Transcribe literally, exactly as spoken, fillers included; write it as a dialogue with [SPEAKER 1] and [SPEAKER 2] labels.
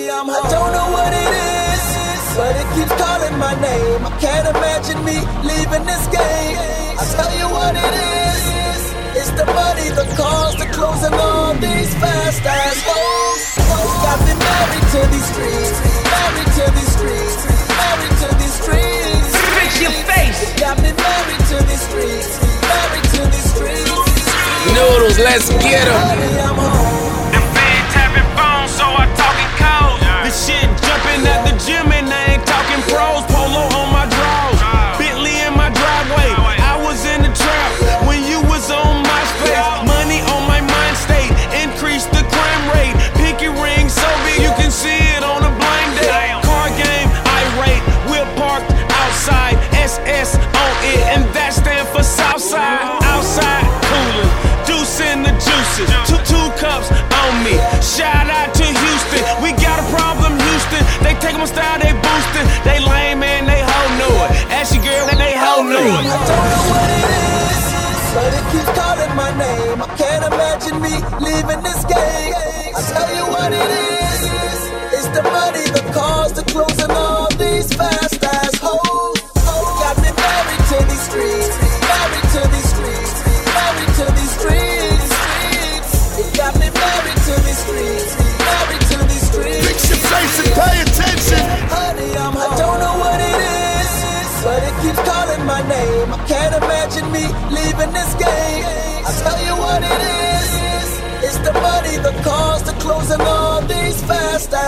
[SPEAKER 1] Honey, I'm home. I don't know what it is, but it keeps calling my name. I can't imagine me leaving this game. I tell you what it is, it's the money, the cars, the clothes, and all these fast ass hoes. Got me married to these streets, married to these streets, married to these streets.
[SPEAKER 2] Fix your face.
[SPEAKER 1] Got me married to these streets, married to these streets.
[SPEAKER 3] Noodles, let's get 'em.
[SPEAKER 1] Honey, I'm home.
[SPEAKER 2] The fan tapping phones, so I talking cold. The shit jumping at the gym and I ain't talking pros. Polo on my drawers, Bentley in my driveway. I was in the trap when you was on my space. Money on my mind state, increase the crime rate. Pinky ring so big you can see it on a blind date. Car game, irate, we're parked outside. S S on it, and that stand for Southside. Outside, cooler, juice in the juices. Two, two cups on me. Shout out to Houston, we got a problem, Houston. They take my style, they boostin'. They lame and they hoe know it. Ashy girl and they hoe know it.
[SPEAKER 1] I don't know what it is, but it keeps calling my name. I can't imagine me leaving this game. I tell you what it is, it's the money, the cars, the clothes, and all these fast ass hoes. Got me married to these streets, married to these streets, married to these streets. It got me married to these streets, married to these streets.
[SPEAKER 4] Fix your face and pay attention.
[SPEAKER 1] Honey, I'm I don't know what it is, but it keeps calling my name. I can't imagine me leaving this game. I tell you what it is, it's the money, the cars, the clothes, and all these fast